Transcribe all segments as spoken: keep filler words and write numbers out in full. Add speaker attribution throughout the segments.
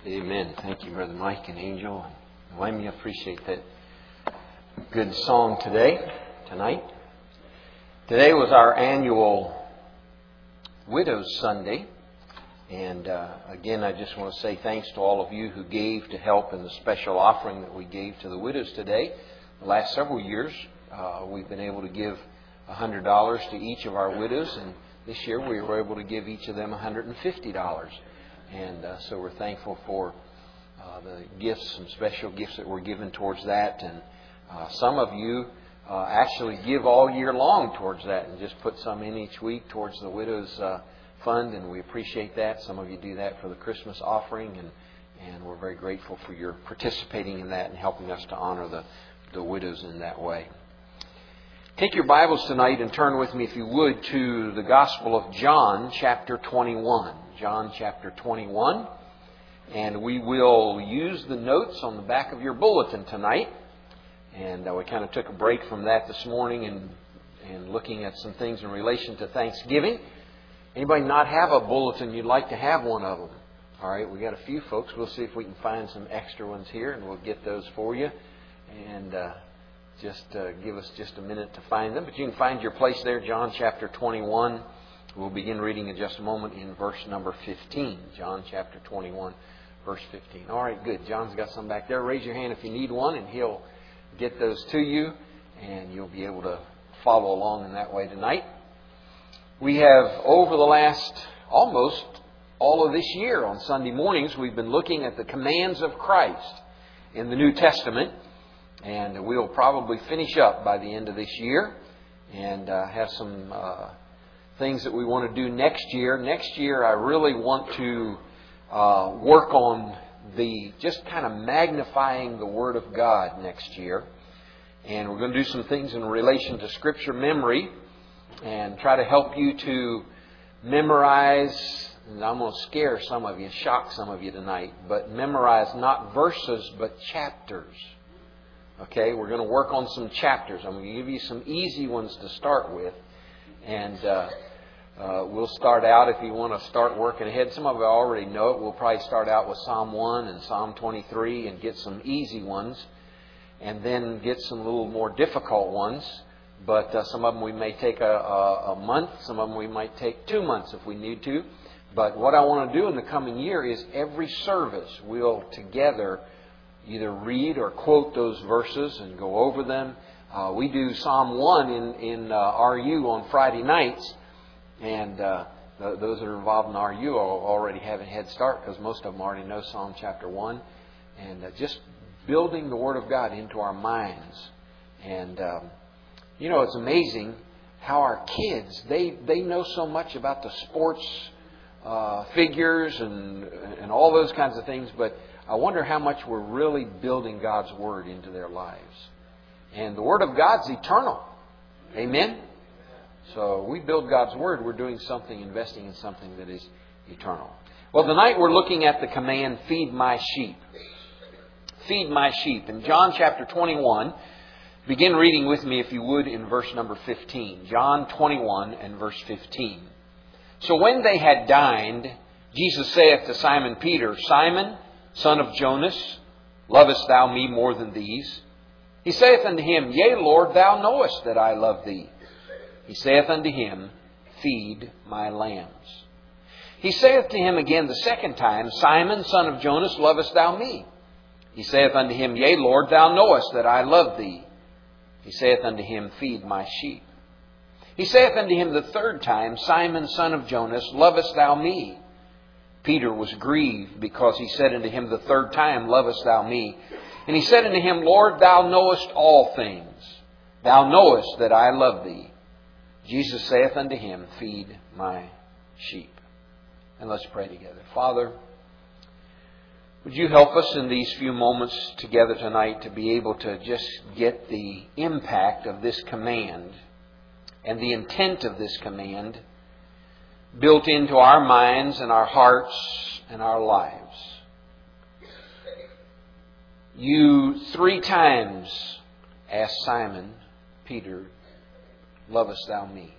Speaker 1: Amen. Thank you, Brother Mike and Angel. And Wayne, I appreciate that good song today, tonight. Today was our annual Widows Sunday. And uh, again, I just want to say thanks to all of you who gave to help in the special offering that we gave to the widows today. The last several years, uh, we've been able to give one hundred dollars to each of our widows. And this year, we were able to give each of them one hundred fifty dollars. And uh, so we're thankful for uh, the gifts, some special gifts that were given towards that. And uh, some of you uh, actually give all year long towards that and just put some in each week towards the Widows uh, Fund. And we appreciate that. Some of you do that for the Christmas offering. And, and we're very grateful for your participating in that and helping us to honor the, the widows in that way. Take your Bibles tonight and turn with me, if you would, to the Gospel of John, chapter twenty-one. John chapter twenty-one. And we will use the notes on the back of your bulletin tonight. And uh, we kind of took a break from that this morning and, and looking at some things in relation to Thanksgiving. Anybody not have a bulletin, you'd like to have one of them? All right, we got a few folks. We'll see if we can find some extra ones here and we'll get those for you. And uh, just uh, give us just a minute to find them. But you can find your place there, John chapter twenty-one. We'll begin reading in just a moment in verse number fifteen. John chapter twenty-one, verse fifteen. All right, good. John's got some back there. Raise your hand if you need one, and he'll get those to you, and you'll be able to follow along in that way tonight. We have, over the last almost all of this year, on Sunday mornings, we've been looking at the commands of Christ in the New Testament, and we'll probably finish up by the end of this year and uh, have some Uh, things that we want to do next year. Next year, I really want to uh, work on the just kind of magnifying the Word of God next year. And we're going to do some things in relation to Scripture memory and try to help you to memorize. And I'm going to scare some of you, shock some of you tonight, but memorize not verses, but chapters. Okay, we're going to work on some chapters. I'm going to give you some easy ones to start with. And uh, uh, we'll start out, if you want to start working ahead. Some of you already know it. We'll probably start out with Psalm one and Psalm twenty-three and get some easy ones. And then get some little more difficult ones. But uh, some of them we may take a, a, a month. Some of them we might take two months if we need to. But what I want to do in the coming year is every service we'll together either read or quote those verses and go over them. Uh, we do Psalm one in, in uh, R U on Friday nights, and uh, th- those that are involved in R U already have a head start because most of them already know Psalm chapter one. And uh, just building the Word of God into our minds. And, um, you know, it's amazing how our kids, they, they know so much about the sports uh, figures and, and all those kinds of things, but I wonder how much we're really building God's Word into their lives. And the Word of God's eternal. Amen? So we build God's Word. We're doing something, investing in something that is eternal. Well, tonight we're looking at the command, feed my sheep. Feed my sheep. In John chapter twenty-one, begin reading with me, if you would, in verse number fifteen. John twenty-one and verse fifteen. So when they had dined, Jesus saith to Simon Peter, Simon, son of Jonas, lovest thou me more than these? He saith unto him, Yea, Lord, thou knowest that I love thee. He saith unto him, Feed my lambs. He saith to him again the second time, Simon, son of Jonas, lovest thou me? He saith unto him, Yea, Lord, thou knowest that I love thee. He saith unto him, Feed my sheep. He saith unto him the third time, Simon, son of Jonas, lovest thou me? Peter was grieved because he said unto him the third time, Lovest thou me? And he said unto him, Lord, thou knowest all things. Thou knowest that I love thee. Jesus saith unto him, Feed my sheep. And let's pray together. Father, would you help us in these few moments together tonight to be able to just get the impact of this command and the intent of this command built into our minds and our hearts and our lives. You three times asked Simon, Peter, lovest thou me?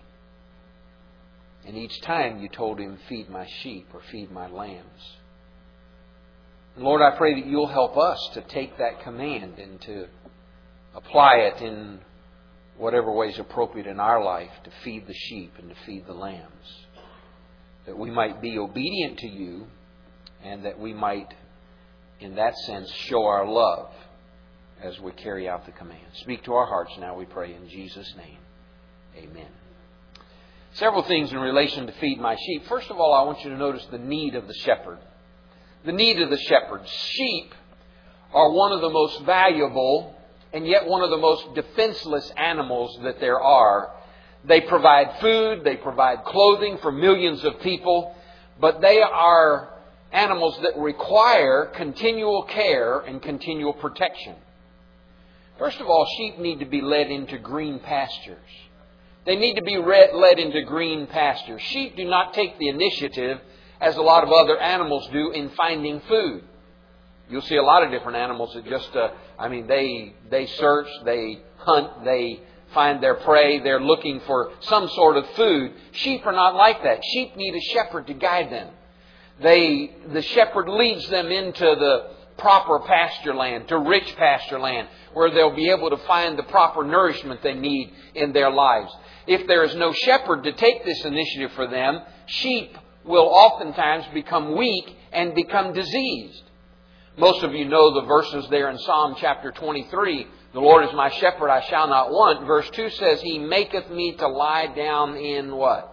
Speaker 1: And each time you told him, feed my sheep or feed my lambs. Lord, I pray that You'll help us to take that command and to apply it in whatever way is appropriate in our life to feed the sheep and to feed the lambs. That we might be obedient to You and that we might, in that sense, show our love as we carry out the command. Speak to our hearts now, we pray, in Jesus' name. Amen. Several things in relation to feed my sheep. First of all, I want you to notice the need of the shepherd. The need of the shepherd. Sheep are one of the most valuable and yet one of the most defenseless animals that there are. They provide food, they provide clothing for millions of people, but they are animals that require continual care and continual protection. First of all, sheep need to be led into green pastures. They need to be led into green pastures. Sheep do not take the initiative, as a lot of other animals do, in finding food. You'll see a lot of different animals that just, uh, I mean, they they search, they hunt, they find their prey, they're looking for some sort of food. Sheep are not like that. Sheep need a shepherd to guide them. They, the shepherd leads them into the proper pasture land, to rich pasture land, where they'll be able to find the proper nourishment they need in their lives. If there is no shepherd to take this initiative for them, sheep will oftentimes become weak and become diseased. Most of you know the verses there in Psalm chapter twenty-three. The Lord is my shepherd, I shall not want. Verse two says, He maketh me to lie down in what?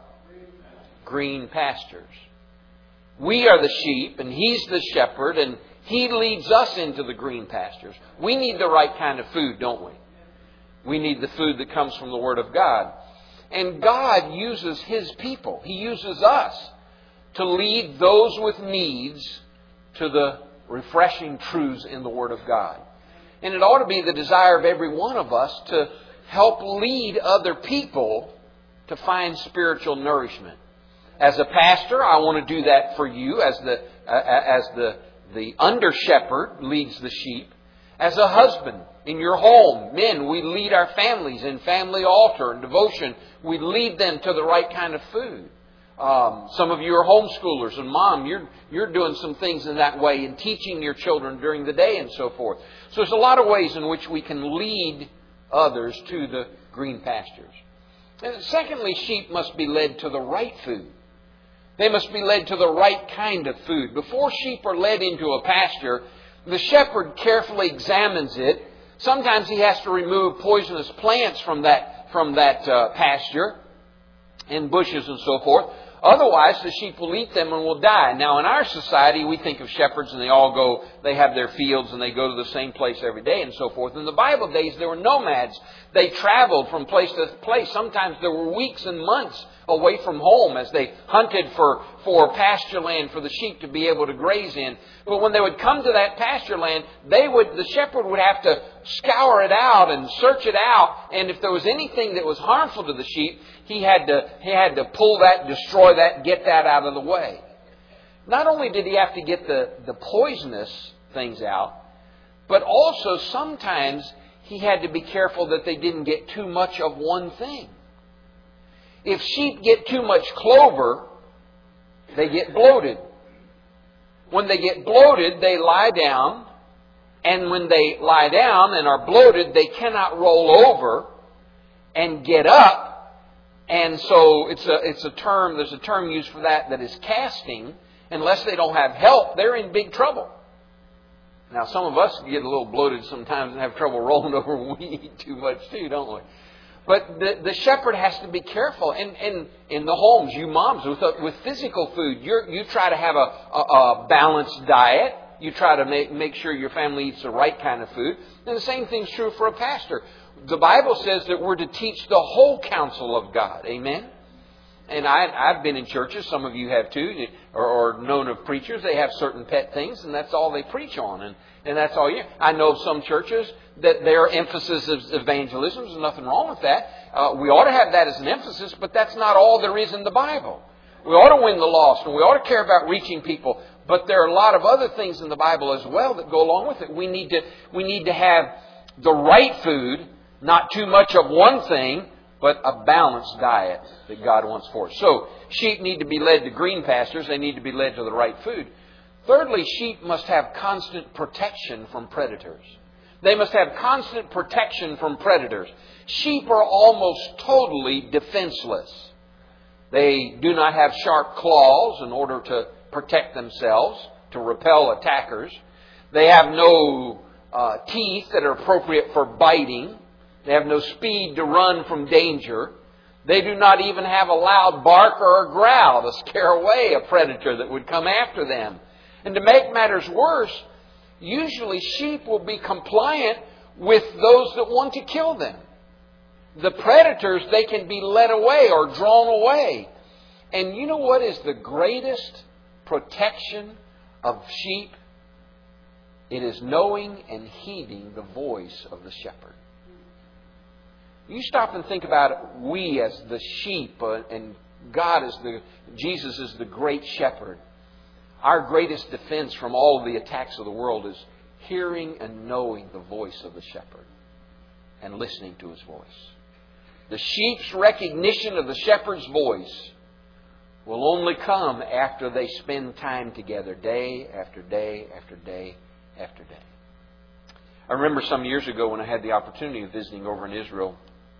Speaker 1: Green pastures. We are the sheep and He's the shepherd and He leads us into the green pastures. We need the right kind of food, don't we? We need the food that comes from the Word of God. And God uses His people. He uses us to lead those with needs to the refreshing truths in the Word of God. And it ought to be the desire of every one of us to help lead other people to find spiritual nourishment. As a pastor, I want to do that for you as the uh, as the the under shepherd leads the sheep. As a husband in your home, men, we lead our families in family altar and devotion. We lead them to the right kind of food. Um, some of you are homeschoolers, and mom, you're you're doing some things in that way and teaching your children during the day and so forth. So there's a lot of ways in which we can lead others to the green pastures. And secondly, sheep must be led to the right food. They must be led to the right kind of food. Before sheep are led into a pasture, the shepherd carefully examines it. Sometimes he has to remove poisonous plants from that from that uh, pasture and bushes and so forth. Otherwise, the sheep will eat them and will die. Now, in our society, we think of shepherds and they all go, they have their fields and they go to the same place every day and so forth. In the Bible days, there were nomads. They traveled from place to place. Sometimes there were weeks and months away from home as they hunted for, for pasture land for the sheep to be able to graze in. But when they would come to that pasture land, they would, the shepherd would have to scour it out and search it out. And if there was anything that was harmful to the sheep, he had to, he had to pull that, destroy that, get that out of the way. Not only did he have to get the, the poisonous things out, but also sometimes he had to be careful that they didn't get too much of one thing. If sheep get too much clover, they get bloated. When they get bloated, they lie down. And when they lie down and are bloated, they cannot roll over and get up. And so it's a, it's a term, there's a term used for that that is casting. Unless they don't have help, they're in big trouble. Now, some of us get a little bloated sometimes and have trouble rolling over when we eat too much too, don't we? But the, the shepherd has to be careful. And, and in the homes, you moms, with, with physical food, you're, you try to have a, a, a balanced diet. You try to make, make sure your family eats the right kind of food. And the same thing's true for a pastor. The Bible says that we're to teach the whole counsel of God. Amen? And I, I've been in churches, some of you have too, or, or known of preachers. They have certain pet things, and that's all they preach on. And, and that's all you. I know of some churches that their emphasis is evangelism. There's nothing wrong with that. Uh, we ought to have that as an emphasis, but that's not all there is in the Bible. We ought to win the lost, and we ought to care about reaching people. But there are a lot of other things in the Bible as well that go along with it. We need to, we need to have the right food, not too much of one thing, but a balanced diet that God wants for us. So, sheep need to be led to green pastures. They need to be led to the right food. Thirdly, sheep must have constant protection from predators. They must have constant protection from predators. Sheep are almost totally defenseless. They do not have sharp claws in order to protect themselves, to repel attackers. They have no uh, teeth that are appropriate for biting. They have no speed to run from danger. They do not even have a loud bark or a growl to scare away a predator that would come after them. And to make matters worse, usually sheep will be compliant with those that want to kill them. The predators, they can be led away or drawn away. And you know what is the greatest protection of sheep? It is knowing and heeding the voice of the shepherd. You stop and think about it, we as the sheep, uh, and God is the, Jesus is the great shepherd. Our greatest defense from all of the attacks of the world is hearing and knowing the voice of the shepherd and listening to his voice. The sheep's recognition of the shepherd's voice will only come after they spend time together day after day after day after day. I remember some years ago when I had the opportunity of visiting over in Israel.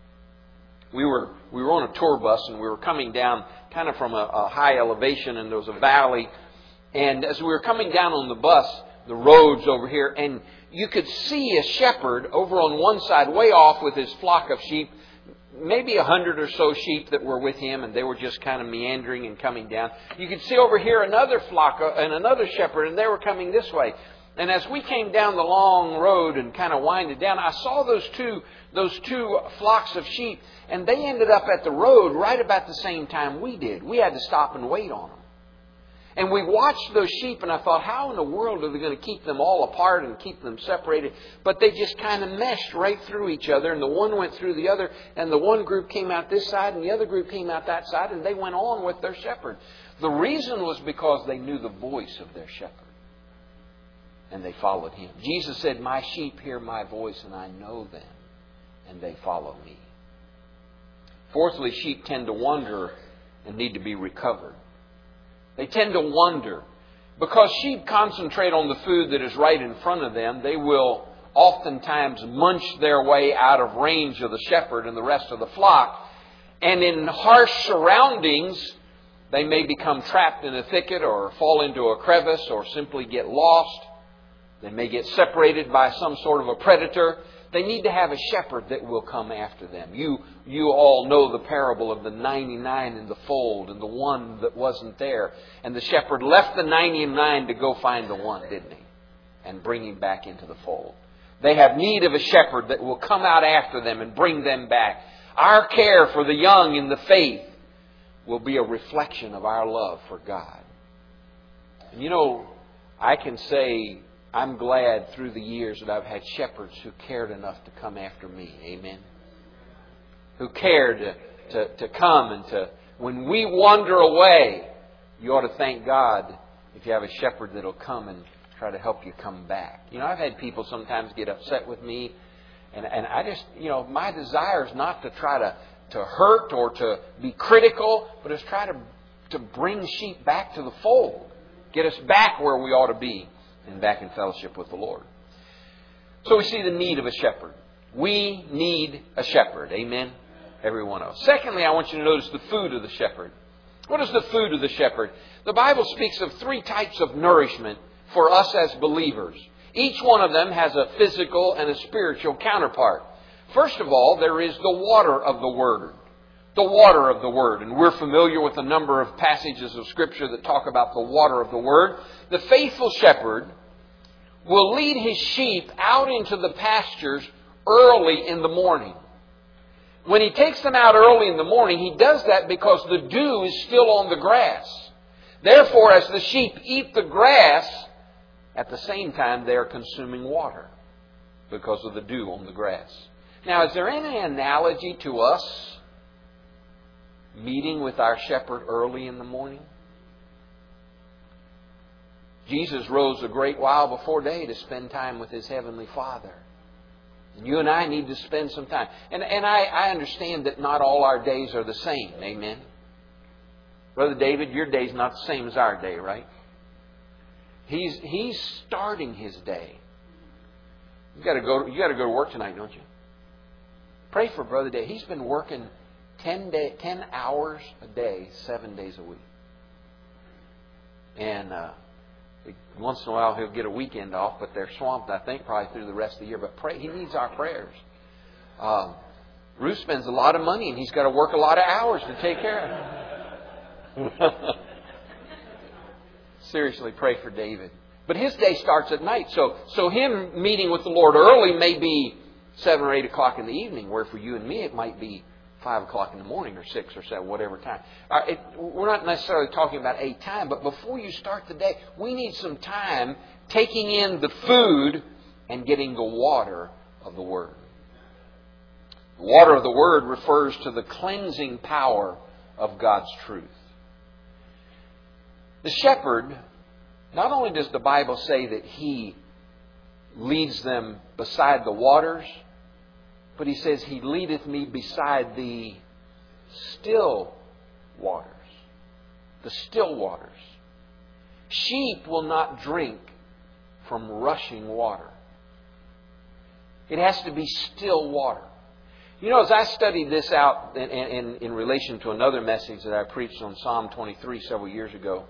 Speaker 1: We were we were on a tour bus and we were coming down kind of from a, a high elevation, and there was a valley. And as we were coming down on the bus, the roads over here, and you could see a shepherd over on one side, way off with his flock of sheep, maybe a hundred or so sheep that were with him, and they were just kind of meandering and coming down. You could see over here another flock and another shepherd, and they were coming this way. And as we came down the long road and kind of winded down, I saw those two those two flocks of sheep, and they ended up at the road right about the same time we did. We had to stop and wait on them. And we watched those sheep, and I thought, how in the world are they going to keep them all apart and keep them separated? But they just kind of meshed right through each other, and the one went through the other, and the one group came out this side, and the other group came out that side, and they went on with their shepherd. The reason was because they knew the voice of their shepherd, and they followed him. Jesus said, my sheep hear my voice, and I know them, and they follow me. Fourthly, sheep tend to wander and need to be recovered. They tend to wander. Because sheep concentrate on the food that is right in front of them, they will oftentimes munch their way out of range of the shepherd and the rest of the flock. And in harsh surroundings, they may become trapped in a thicket or fall into a crevice or simply get lost. They may get separated by some sort of a predator. They need to have a shepherd that will come after them. You you all know the parable of the ninety-nine in the fold and the one that wasn't there. And the shepherd left the ninety-nine to go find the one, didn't he? And bring him back into the fold. They have need of a shepherd that will come out after them and bring them back. Our care for the young in the faith will be a reflection of our love for God. And you know, I can say, I'm glad through the years that I've had shepherds who cared enough to come after me. Amen. Who cared to, to, to come and to... When we wander away, you ought to thank God if you have a shepherd that will come and try to help you come back. You know, I've had people sometimes get upset with me. And, and I just, you know, my desire is not to try to, to hurt or to be critical, but it's try to, to bring sheep back to the fold. Get us back where we ought to be. And back in fellowship with the Lord. So we see the need of a shepherd. We need a shepherd. Amen? Every one of us. Secondly, I want you to notice the food of the shepherd. What is the food of the shepherd? The Bible speaks of three types of nourishment for us as believers. Each one of them has a physical and a spiritual counterpart. First of all, there is the water of the Word. The water of the Word. And we're familiar with a number of passages of Scripture that talk about the water of the Word. The faithful shepherd will lead his sheep out into the pastures early in the morning. When he takes them out early in the morning, he does that because the dew is still on the grass. Therefore, as the sheep eat the grass, at the same time they are consuming water because of the dew on the grass. Now, is there any analogy to us meeting with our shepherd early in the morning? Jesus rose a great while before day to spend time with His Heavenly Father. And you and I need to spend some time. And, and I, I understand that not all our days are the same. Amen? Brother David, your day's not the same as our day, right? He's he's starting his day. You got to go. You got to go to work tonight, don't you? Pray for Brother Dave. He's been working ten day, ten hours a day, seven days a week, and uh, once in a while he'll get a weekend off. But they're swamped, I think, probably through the rest of the year. But pray. He needs our prayers. Um, Ruth spends a lot of money, and he's got to work a lot of hours to take care of it. Seriously, pray for David. But his day starts at night. So so him meeting with the Lord early may be seven or eight o'clock in the evening, where for you and me it might be five o'clock in the morning or six or seven, whatever time. Uh, it, we're not necessarily talking about a time, but before you start the day, we need some time taking in the food and getting the water of the Word. The water of the Word refers to the cleansing power of God's truth. The shepherd, not only does the Bible say that he leads them beside the waters, but he says, He leadeth me beside the still waters. The still waters. Sheep will not drink from rushing water. It has to be still water. You know, as I studied this out in, in, in relation to another message that I preached on Psalm twenty-three several years ago,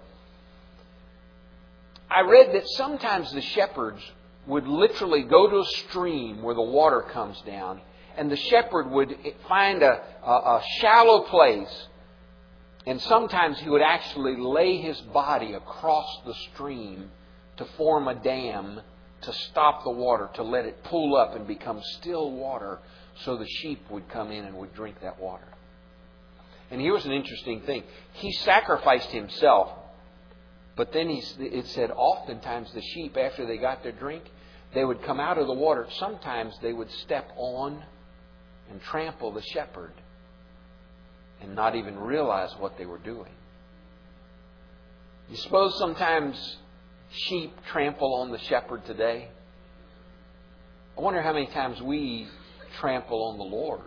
Speaker 1: I read that sometimes the shepherds would literally go to a stream where the water comes down, and the shepherd would find a, a, a shallow place, and sometimes he would actually lay his body across the stream to form a dam to stop the water, to let it pool up and become still water, so the sheep would come in and would drink that water. And here was an interesting thing. He sacrificed himself. But then he, it said oftentimes the sheep, after they got their drink, they would come out of the water. Sometimes they would step on and trample the shepherd and not even realize what they were doing. You suppose sometimes sheep trample on the shepherd today? I wonder how many times we trample on the Lord,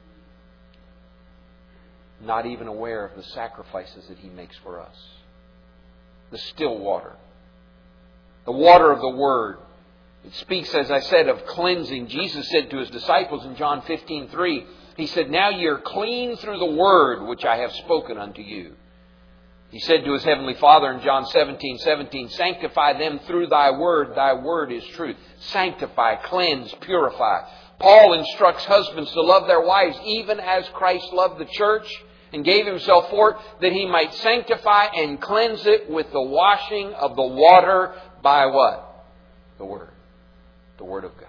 Speaker 1: not even aware of the sacrifices that He makes for us. The still water. The water of the Word. It speaks, as I said, of cleansing. Jesus said to His disciples in John fifteen three, He said, Now ye are clean through the Word which I have spoken unto you. He said to His Heavenly Father in John seventeen seventeen, Sanctify them through Thy Word. Thy Word is truth. Sanctify, cleanse, purify. Paul instructs husbands to love their wives even as Christ loved the church and gave Himself for it, that He might sanctify and cleanse it with the washing of the water by what? The Word. The Word of God.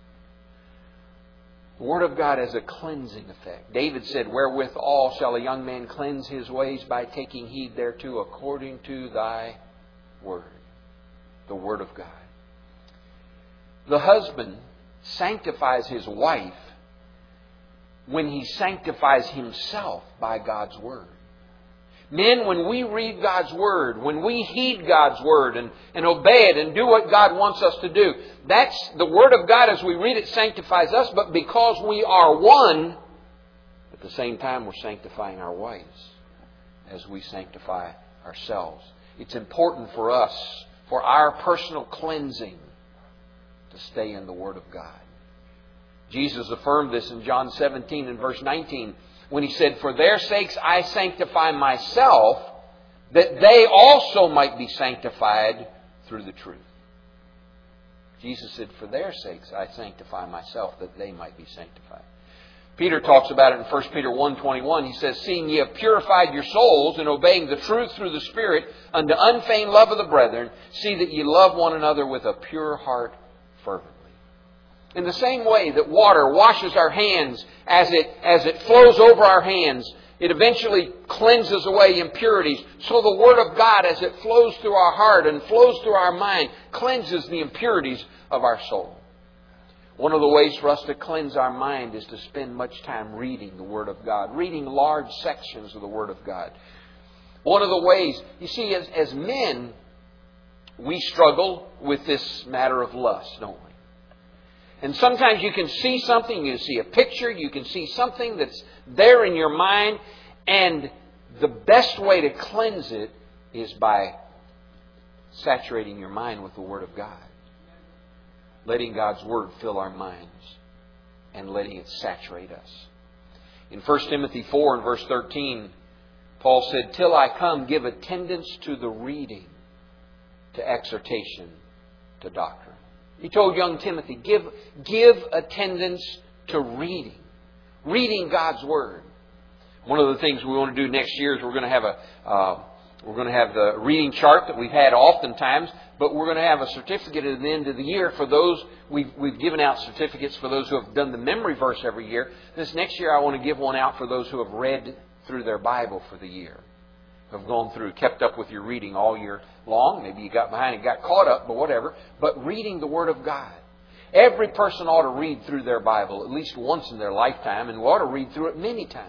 Speaker 1: The Word of God has a cleansing effect. David said, Wherewithal shall a young man cleanse his ways? By taking heed thereto according to Thy Word. The Word of God. The husband sanctifies his wife when he sanctifies himself by God's Word. Men, when we read God's Word, when we heed God's Word and, and obey it and do what God wants us to do, that's the Word of God as we read it sanctifies us, but because we are one, at the same time we're sanctifying our wives as we sanctify ourselves. It's important for us, for our personal cleansing, to stay in the Word of God. Jesus affirmed this in John seventeen and verse nineteen when He said, For their sakes I sanctify myself, that they also might be sanctified through the truth. Jesus said, For their sakes I sanctify myself, that they might be sanctified. Peter talks about it in First Peter one twenty-one. He says, Seeing ye have purified your souls in obeying the truth through the Spirit unto unfeigned love of the brethren, see that ye love one another with a pure heart fervently. In the same way that water washes our hands as it, as it flows over our hands, it eventually cleanses away impurities. So the Word of God, as it flows through our heart and flows through our mind, cleanses the impurities of our soul. One of the ways for us to cleanse our mind is to spend much time reading the Word of God, reading large sections of the Word of God. One of the ways, you see, as, as men, we struggle with this matter of lust, don't we? And sometimes you can see something, you can see a picture, you can see something that's there in your mind, and the best way to cleanse it is by saturating your mind with the Word of God. Letting God's Word fill our minds and letting it saturate us. In First Timothy four and verse thirteen, Paul said, "Till I come, give attendance to the reading, to exhortation, to doctrine." He told young Timothy, give, give attendance to reading. Reading God's Word. One of the things we want to do next year is we're going to have a uh, we're going to have the reading chart that we've had oftentimes, but we're going to have a certificate at the end of the year for those. We've, we've given out certificates for those who have done the memory verse every year. This next year I want to give one out for those who have read through their Bible for the year. Who have gone through, kept up with your reading all year long. Maybe you got behind and got caught up, but whatever. But reading the Word of God. Every person ought to read through their Bible at least once in their lifetime, and we ought to read through it many times.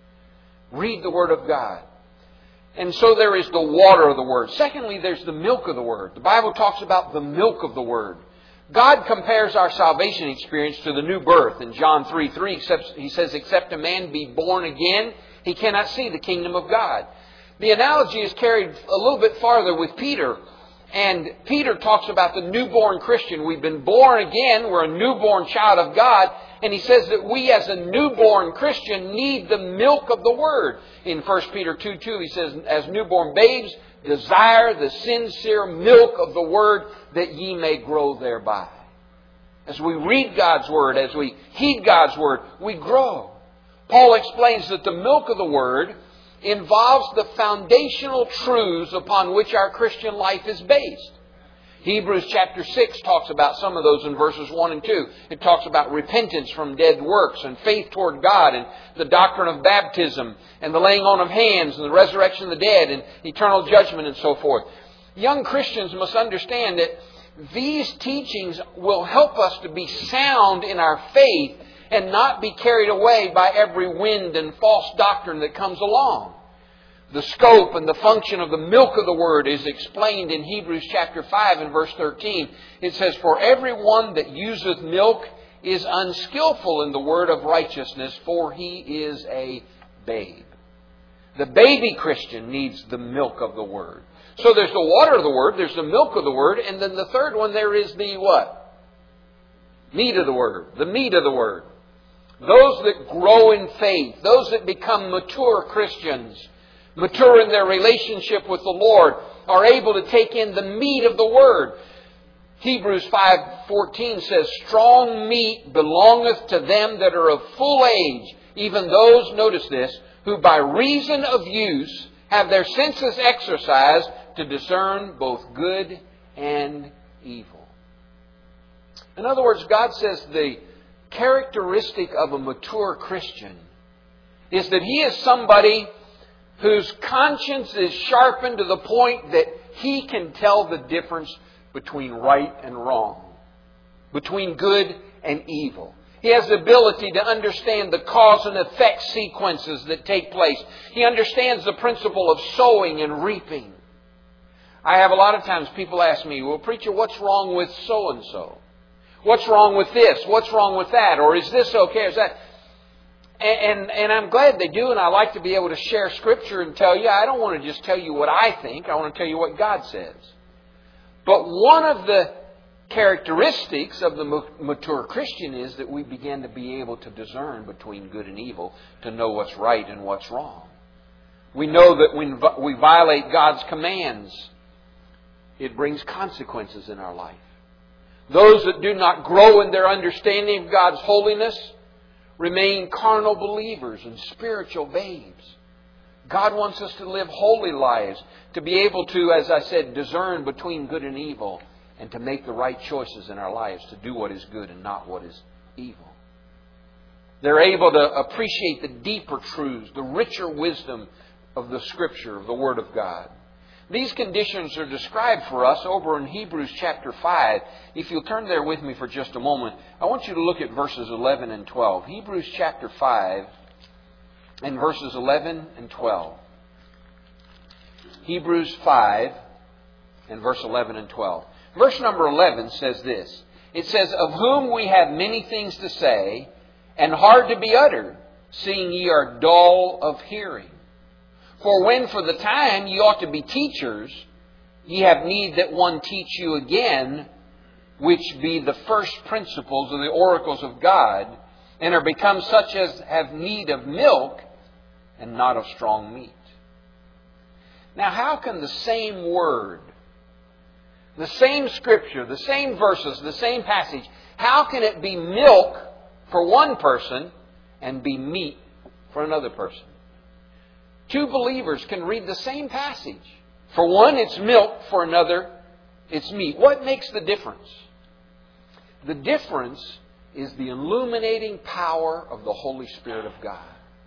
Speaker 1: Read the Word of God. And so there is the water of the Word. Secondly, there's the milk of the Word. The Bible talks about the milk of the Word. God compares our salvation experience to the new birth. In John three three, He says, "Except a man be born again, he cannot see the kingdom of God." The analogy is carried a little bit farther with Peter. And Peter talks about the newborn Christian. We've been born again. We're a newborn child of God. And he says that we as a newborn Christian need the milk of the Word. In First Peter two two, he says, "As newborn babes, desire the sincere milk of the Word, that ye may grow thereby." As we read God's Word, as we heed God's Word, we grow. Paul explains that the milk of the Word involves the foundational truths upon which our Christian life is based. Hebrews chapter six talks about some of those in verses one and two. It talks about repentance from dead works and faith toward God and the doctrine of baptism and the laying on of hands and the resurrection of the dead and eternal judgment and so forth. Young Christians must understand that these teachings will help us to be sound in our faith and not be carried away by every wind and false doctrine that comes along. The scope and the function of the milk of the Word is explained in Hebrews chapter five and verse thirteen. It says, "For everyone that useth milk is unskillful in the word of righteousness, for he is a babe." The baby Christian needs the milk of the Word. So there's the water of the Word, there's the milk of the Word, and then the third one there is the what? Meat of the Word. The meat of the Word. Those that grow in faith, those that become mature Christians, mature in their relationship with the Lord, are able to take in the meat of the Word. Hebrews five fourteen says, "Strong meat belongeth to them that are of full age, even those," notice this, "who by reason of use have their senses exercised to discern both good and evil." In other words, God says the characteristic of a mature Christian is that he is somebody whose conscience is sharpened to the point that he can tell the difference between right and wrong, between good and evil. He has the ability to understand the cause and effect sequences that take place. He understands the principle of sowing and reaping. I have a lot of times people ask me, "Well, preacher, what's wrong with so-and-so? What's wrong with this? What's wrong with that? Or is this okay? Is that?" And, and, and I'm glad they do, and I like to be able to share Scripture and tell you. I don't want to just tell you what I think. I want to tell you what God says. But one of the characteristics of the mature Christian is that we begin to be able to discern between good and evil, to know what's right and what's wrong. We know that when we violate God's commands, it brings consequences in our life. Those that do not grow in their understanding of God's holiness remain carnal believers and spiritual babes. God wants us to live holy lives, to be able to, as I said, discern between good and evil, and to make the right choices in our lives, to do what is good and not what is evil. They're able to appreciate the deeper truths, the richer wisdom of the Scripture, of the Word of God. These conditions are described for us over in Hebrews chapter five. If you'll turn there with me for just a moment, I want you to look at verses eleven and twelve. Hebrews chapter five and verses eleven and twelve. Hebrews five and verse eleven and twelve. Verse number eleven says this. It says, "Of whom we have many things to say, and hard to be uttered, seeing ye are dull of hearing. For when for the time ye ought to be teachers, ye have need that one teach you again, which be the first principles of the oracles of God, and are become such as have need of milk, and not of strong meat. Now, how can the same word, the same scripture, the same verses, the same passage, how can it be milk for one person and be meat for another person? Two believers can read the same passage. For one, it's milk. For another, it's meat. What makes the difference? The difference is the illuminating power of the Holy Spirit of God.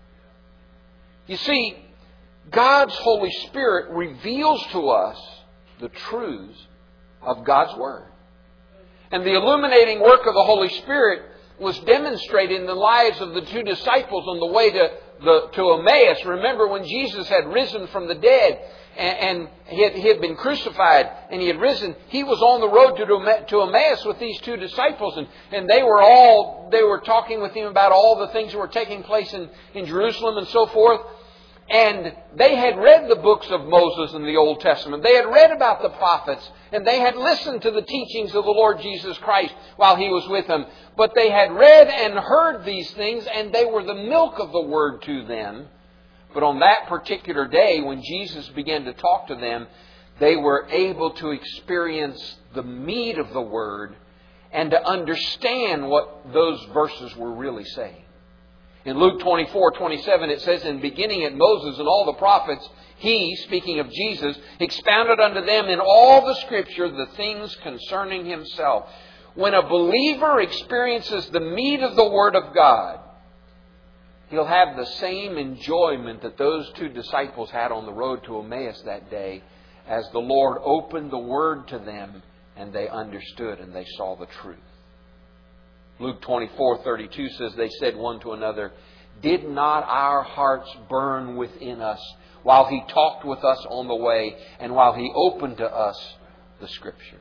Speaker 1: You see, God's Holy Spirit reveals to us the truths of God's Word. And the illuminating work of the Holy Spirit was demonstrated in the lives of the two disciples on the way to, the, to Emmaus. Remember when Jesus had risen from the dead and, and he, had, he had been crucified and He had risen, He was on the road to, to Emmaus with these two disciples, and, and they were all, they were talking with Him about all the things that were taking place in, in Jerusalem and so forth. And they had read the books of Moses in the Old Testament. They had read about the prophets. And they had listened to the teachings of the Lord Jesus Christ while He was with them. But they had read and heard these things, and they were the milk of the Word to them. But on that particular day, when Jesus began to talk to them, they were able to experience the meat of the Word and to understand what those verses were really saying. In Luke twenty-four twenty-seven, it says, "And beginning at Moses and all the prophets, He," speaking of Jesus, "expounded unto them in all the Scripture the things concerning Himself." When a believer experiences the meat of the Word of God, he'll have the same enjoyment that those two disciples had on the road to Emmaus that day, as the Lord opened the Word to them and they understood and they saw the truth. Luke twenty-four thirty-two says, "They said one to another, Did not our hearts burn within us while He talked with us on the way and while He opened to us the Scriptures?"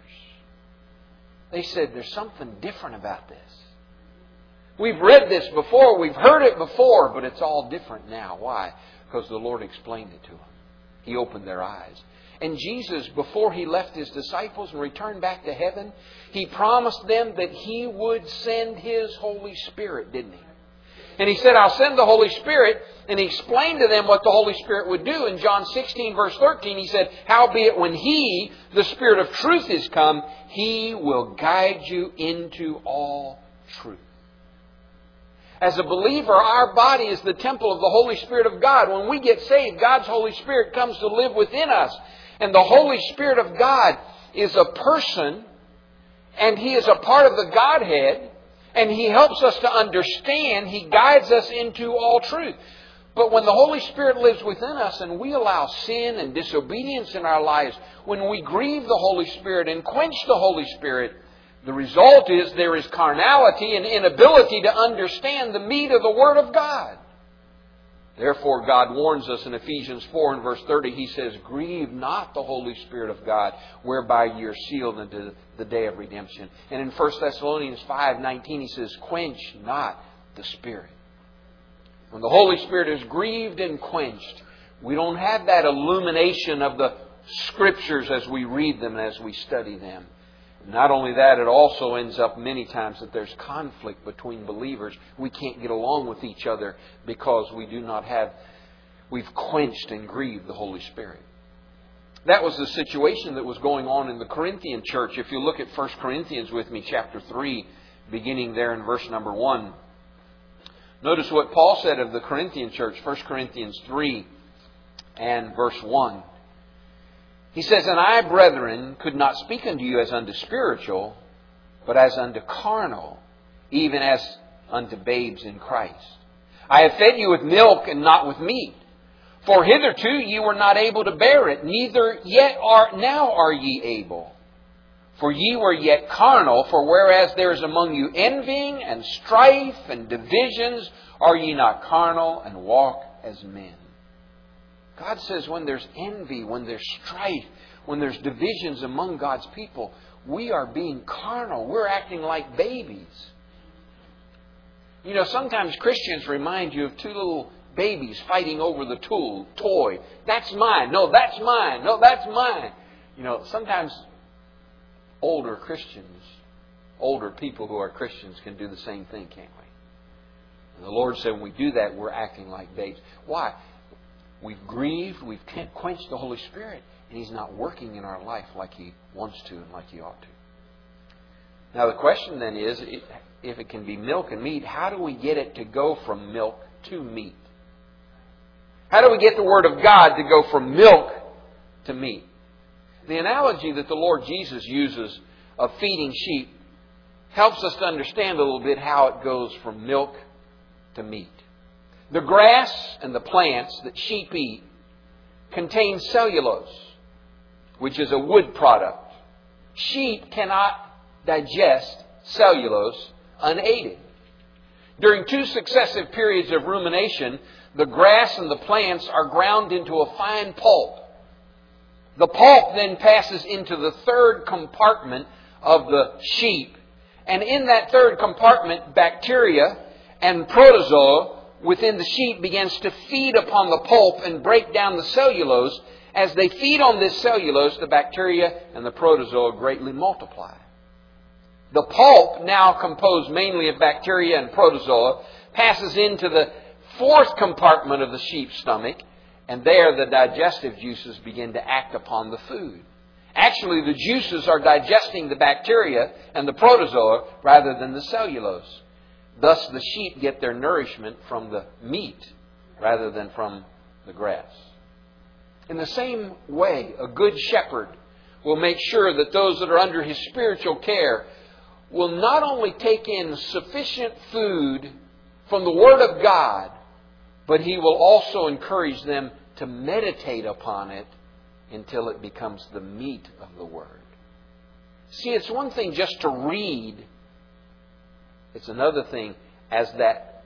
Speaker 1: They said, there's something different about this. We've read this before, we've heard it before, but it's all different now. Why? Because the Lord explained it to them. He opened their eyes. And Jesus, before He left His disciples and returned back to heaven, He promised them that He would send His Holy Spirit, didn't He? And He said, "I'll send the Holy Spirit." And He explained to them what the Holy Spirit would do. In John sixteen, verse thirteen, He said, "Howbeit when He, the Spirit of truth, is come, He will guide you into all truth." As a believer, our body is the temple of the Holy Spirit of God. When we get saved, God's Holy Spirit comes to live within us. And the Holy Spirit of God is a person, and He is a part of the Godhead, and He helps us to understand. He guides us into all truth. But when the Holy Spirit lives within us and we allow sin and disobedience in our lives, when we grieve the Holy Spirit and quench the Holy Spirit, the result is there is carnality and inability to understand the meat of the Word of God. Therefore, God warns us in Ephesians four and verse thirty. He says, "Grieve not the Holy Spirit of God, whereby ye are sealed unto the day of redemption." And in First Thessalonians five nineteen, He says, "Quench not the Spirit." When the Holy Spirit is grieved and quenched, we don't have that illumination of the Scriptures as we read them and as we study them. Not only that, it also ends up many times that there's conflict between believers. We can't get along with each other because we do not have, we've quenched and grieved the Holy Spirit. That was the situation that was going on in the Corinthian church. If you look at First Corinthians with me, chapter three, beginning there in verse number one. Notice what Paul said of the Corinthian church, First Corinthians three and verse one. He says, "And I, brethren, could not speak unto you as unto spiritual, but as unto carnal, even as unto babes in Christ. I have fed you with milk and not with meat. For hitherto ye were not able to bear it, neither yet are now are ye able. For ye were yet carnal, for whereas there is among you envying and strife and divisions, are ye not carnal and walk as men?" God says when there's envy, when there's strife, when there's divisions among God's people, we are being carnal. We're acting like babies. You know, sometimes Christians remind you of two little babies fighting over the tool, toy. That's mine. No, that's mine. No, that's mine. You know, sometimes older Christians, older people who are Christians can do the same thing, can't we? And the Lord said when we do that, we're acting like babes. Why? We've grieved, we've quenched the Holy Spirit, and He's not working in our life like He wants to and like He ought to. Now the question then is, if it can be milk and meat, how do we get it to go from milk to meat? How do we get the Word of God to go from milk to meat? The analogy that the Lord Jesus uses of feeding sheep helps us to understand a little bit how it goes from milk to meat. The grass and the plants that sheep eat contain cellulose, which is a wood product. Sheep cannot digest cellulose unaided. During two successive periods of rumination, the grass and the plants are ground into a fine pulp. The pulp then passes into the third compartment of the sheep. And in that third compartment, bacteria and protozoa within the sheep begins to feed upon the pulp and break down the cellulose. As they feed on this cellulose, the bacteria and the protozoa greatly multiply. The pulp, now composed mainly of bacteria and protozoa, passes into the fourth compartment of the sheep's stomach, and there the digestive juices begin to act upon the food. Actually, the juices are digesting the bacteria and the protozoa rather than the cellulose. Thus, the sheep get their nourishment from the meat rather than from the grass. In the same way, a good shepherd will make sure that those that are under his spiritual care will not only take in sufficient food from the Word of God, but he will also encourage them to meditate upon it until it becomes the meat of the Word. See, it's one thing just to read. It's another thing as that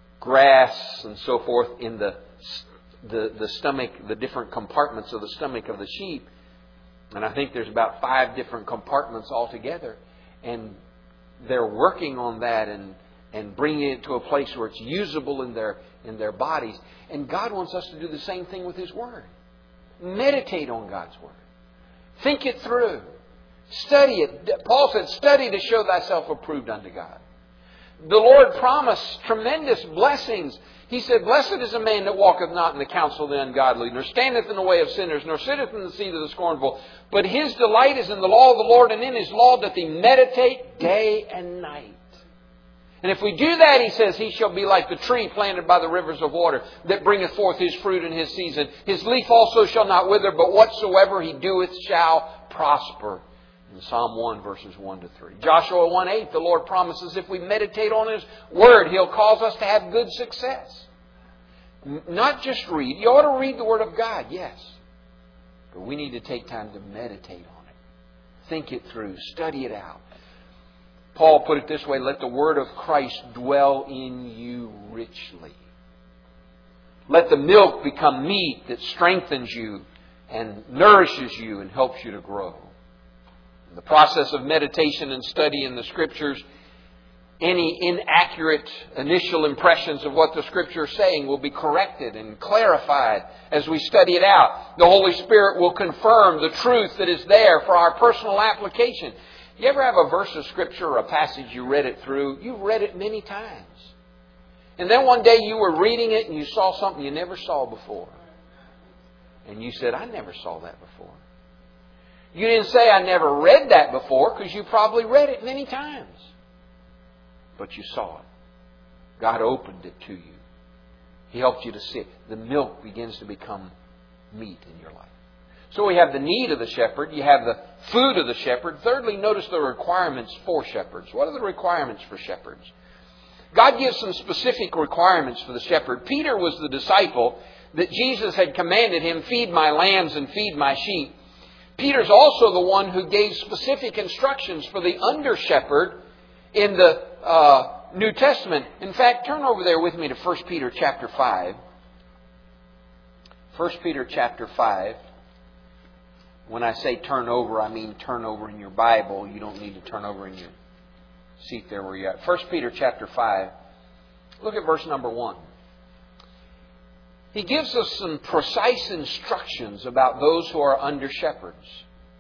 Speaker 1: grass and so forth in the, the, the stomach, the different compartments of the stomach of the sheep. And I think there's about five different compartments altogether. And they're working on that and, and bringing it to a place where it's usable in their, in their bodies. And God wants us to do the same thing with His Word. Meditate on God's Word. Think it through. Study it. Paul said, study to show thyself approved unto God. The Lord promised tremendous blessings. He said, blessed is a man that walketh not in the counsel of the ungodly, nor standeth in the way of sinners, nor sitteth in the seat of the scornful. But his delight is in the law of the Lord, and in His law doth he meditate day and night. And if we do that, he says, he shall be like the tree planted by the rivers of water, that bringeth forth his fruit in his season. His leaf also shall not wither, but whatsoever he doeth shall prosper. In Psalm one, verses one to three. Joshua one eight, the Lord promises if we meditate on His Word, He'll cause us to have good success. Not just read. You ought to read the Word of God, yes. But we need to take time to meditate on it. Think it through. Study it out. Paul put it this way, let the Word of Christ dwell in you richly. Let the milk become meat that strengthens you and nourishes you and helps you to grow. In the process of meditation and study in the Scriptures, any inaccurate initial impressions of what the Scripture is saying will be corrected and clarified as we study it out. The Holy Spirit will confirm the truth that is there for our personal application. You ever have a verse of Scripture or a passage you read it through? You've read it many times. And then one day you were reading it and you saw something you never saw before. And you said, I never saw that before. You didn't say, I never read that before, because you probably read it many times. But you saw it. God opened it to you. He helped you to see it. The milk begins to become meat in your life. So we have the need of the shepherd. You have the food of the shepherd. Thirdly, notice the requirements for shepherds. What are the requirements for shepherds? God gives some specific requirements for the shepherd. Peter was the disciple that Jesus had commanded him, feed my lambs and feed my sheep. Peter's also the one who gave specific instructions for the under-shepherd in the uh, New Testament. In fact, turn over there with me to First Peter chapter five. First Peter chapter five. When I say turn over, I mean turn over in your Bible. You don't need to turn over in your seat there where you're at. First Peter chapter five. Look at verse number one. He gives us some precise instructions about those who are under shepherds.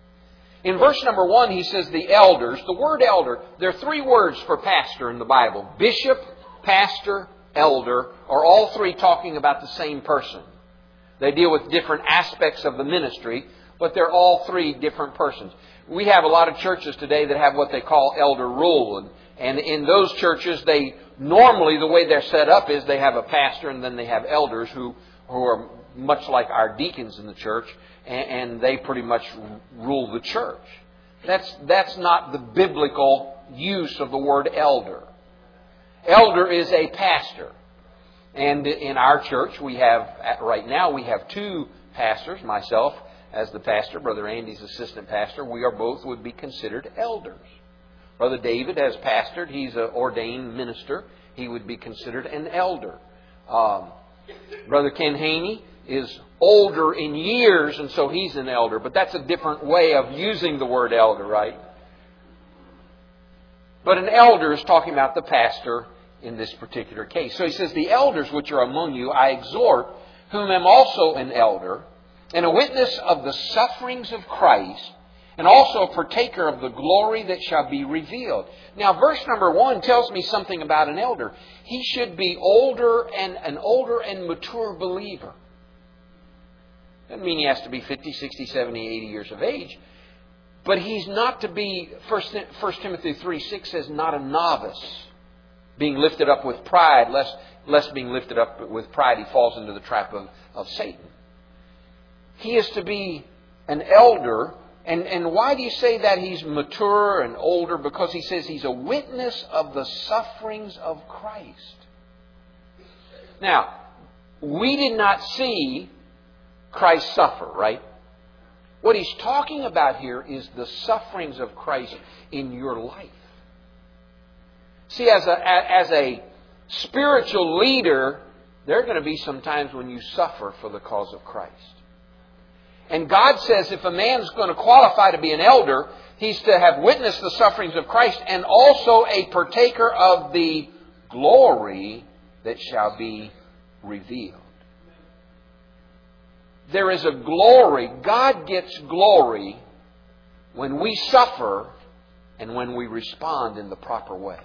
Speaker 1: In verse number one, he says the elders. The word elder, there are three words for pastor in the Bible. Bishop, pastor, elder, are all three talking about the same person. They deal with different aspects of the ministry, but they're all three different persons. We have a lot of churches today that have what they call elder rule. And, and in those churches, they normally, the way they're set up is they have a pastor and then they have elders who, who are much like our deacons in the church, and, and they pretty much rule the church. That's, that's not the biblical use of the word elder. Elder is a pastor. And in our church, we have, right now, we have two pastors. Myself as the pastor, Brother Andy's assistant pastor. We are both would be considered elders. Brother David has pastored. He's an ordained minister. He would be considered an elder. Um, Brother Ken Haney is older in years, and so he's an elder. But that's a different way of using the word elder, right? But an elder is talking about the pastor in this particular case. So he says, the elders which are among you, I exhort, whom am also an elder, and a witness of the sufferings of Christ, and also a partaker of the glory that shall be revealed. Now, verse number one tells me something about an elder. He should be older and an older and mature believer. Doesn't mean he has to be fifty, sixty, seventy, eighty years of age. But he's not to be, First Timothy three six says, not a novice, being lifted up with pride, lest, lest being lifted up with pride he falls into the trap of, of Satan. He is to be an elder. And, and why do you say that he's mature and older? Because he says he's a witness of the sufferings of Christ. Now, we did not see Christ suffer, right? What he's talking about here is the sufferings of Christ in your life. See, as a, as a spiritual leader, there are going to be some times when you suffer for the cause of Christ. And God says if a man's going to qualify to be an elder, he's to have witnessed the sufferings of Christ and also a partaker of the glory that shall be revealed. There is a glory. God gets glory when we suffer and when we respond in the proper way.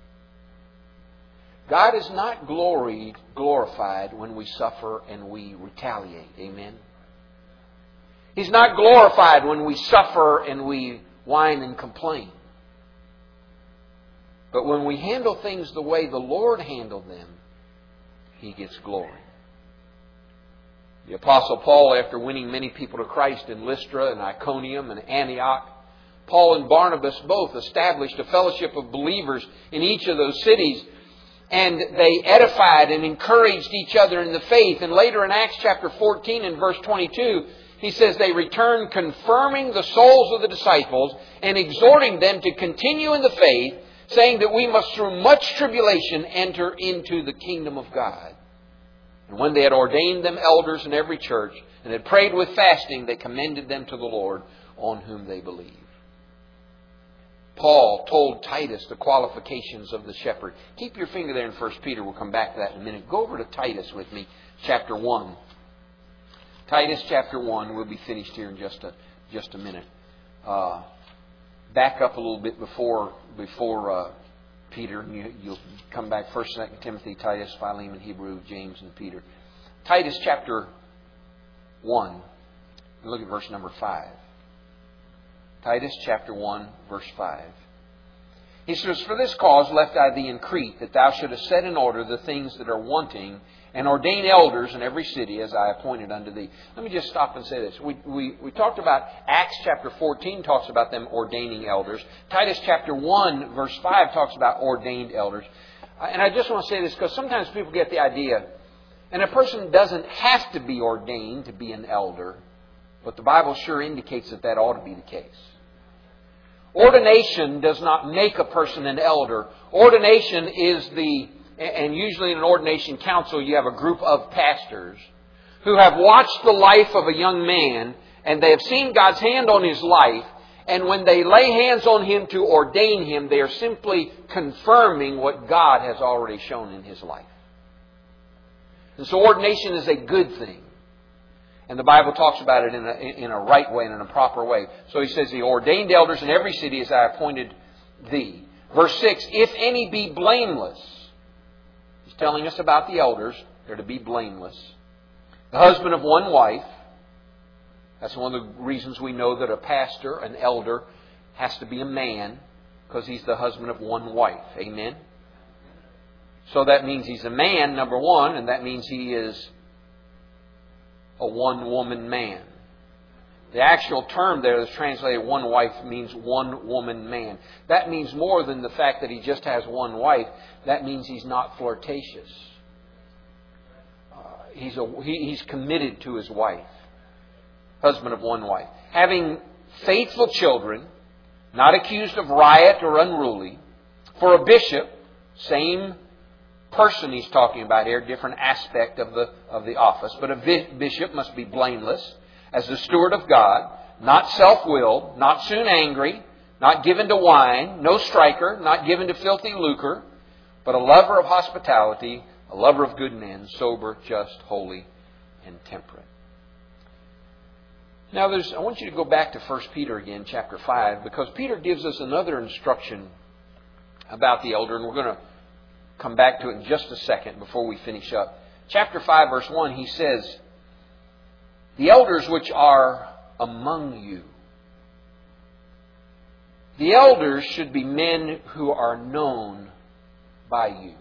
Speaker 1: God is not gloried, glorified when we suffer and we retaliate. Amen. He's not glorified when we suffer and we whine and complain. But when we handle things the way the Lord handled them, He gets glory. The Apostle Paul, after winning many people to Christ in Lystra and Iconium and Antioch, Paul and Barnabas both established a fellowship of believers in each of those cities. And they edified and encouraged each other in the faith. And later in Acts chapter fourteen and verse twenty-two, he says they returned confirming the souls of the disciples and exhorting them to continue in the faith, saying that we must through much tribulation enter into the kingdom of God. And when they had ordained them elders in every church and had prayed with fasting, they commended them to the Lord on whom they believed. Paul told Titus the qualifications of the shepherd. Keep your finger there in First Peter. We'll come back to that in a minute. Go over to Titus with me, chapter one. Titus chapter one. We'll be finished here in just a just a minute. Uh, back up a little bit before before uh, Peter. And you, you'll come back First, Second Timothy, Titus, Philemon, Hebrew, James, and Peter. Titus chapter one. Look at verse number five. Titus chapter one, verse five. He says, "For this cause left I thee in Crete, that thou shouldest set in order the things that are wanting, and ordain elders in every city, as I appointed unto thee." Let me just stop and say this. We, we, we talked about Acts chapter fourteen talks about them ordaining elders. Titus chapter one, verse five talks about ordained elders. And I just want to say this because sometimes people get the idea, and a person doesn't have to be ordained to be an elder, but the Bible sure indicates that that ought to be the case. Ordination does not make a person an elder. Ordination is the, and usually in an ordination council you have a group of pastors who have watched the life of a young man and they have seen God's hand on his life, and when they lay hands on him to ordain him, they are simply confirming what God has already shown in his life. And so ordination is a good thing. And the Bible talks about it in a, in a right way and in a proper way. So he says, the ordained elders in every city as I appointed thee. Verse six, if any be blameless. He's telling us about the elders. They're to be blameless. The husband of one wife. That's one of the reasons we know that a pastor, an elder, has to be a man. Because he's the husband of one wife. Amen? So that means he's a man, number one. And that means he is a one-woman man. The actual term there that's translated one wife means one-woman man. That means more than the fact that he just has one wife. That means he's not flirtatious. Uh, he's, a, he, he's committed to his wife. Husband of one wife. Having faithful children, not accused of riot or unruly. For a bishop, same person he's talking about here, different aspect of the of the office. But a bishop must be blameless as the steward of God, not self-willed, not soon angry, not given to wine, no striker, not given to filthy lucre, but a lover of hospitality, a lover of good men, sober, just, holy, and temperate. Now, there's, I want you to go back to First Peter again, chapter five, because Peter gives us another instruction about the elder, and we're going to come back to it in just a second before we finish up. Chapter five, verse one, he says, the elders which are among you. The elders should be men who are known by you.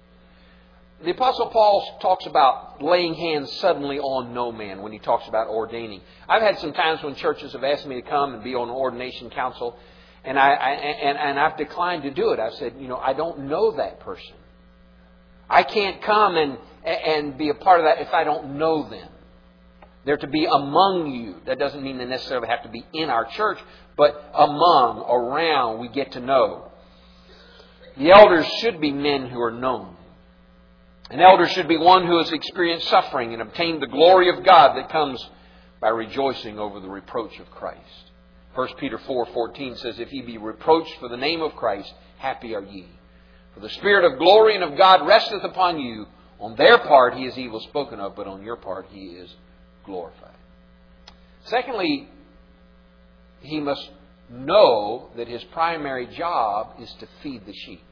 Speaker 1: The Apostle Paul talks about laying hands suddenly on no man when he talks about ordaining. I've had some times when churches have asked me to come and be on an ordination council, and, I, I, and, and I've declined to do it. I've said, you know, I don't know that person. I can't come and, and be a part of that if I don't know them. They're to be among you. That doesn't mean they necessarily have to be in our church, but among, around, we get to know. The elders should be men who are known. An elder should be one who has experienced suffering and obtained the glory of God that comes by rejoicing over the reproach of Christ. First Peter four fourteen says, if ye be reproached for the name of Christ, happy are ye. For the Spirit of glory and of God resteth upon you. On their part he is evil spoken of, but on your part he is glorified. Secondly, he must know that his primary job is to feed the sheep.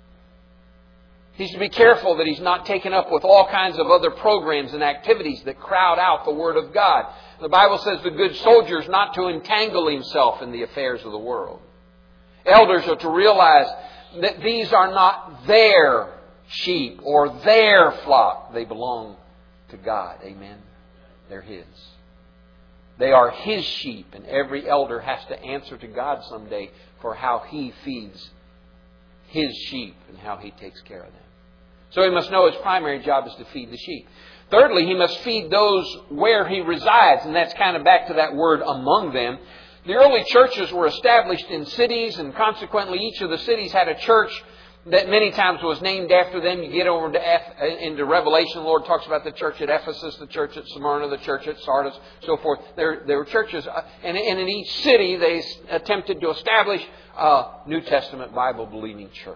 Speaker 1: He's to be careful that he's not taken up with all kinds of other programs and activities that crowd out the Word of God. The Bible says the good soldier is not to entangle himself in the affairs of the world. Elders are to realize that these are not their sheep or their flock. They belong to God. Amen. They're His. They are His sheep, and every elder has to answer to God someday for how He feeds His sheep and how He takes care of them. So he must know his primary job is to feed the sheep. Thirdly, he must feed those where he resides, and that's kind of back to that word among them. The early churches were established in cities, and consequently each of the cities had a church that many times was named after them. You get over into, F, into Revelation, the Lord talks about the church at Ephesus, the church at Smyrna, the church at Sardis, so forth. There, there were churches, and, and in each city they attempted to establish a New Testament Bible-believing church.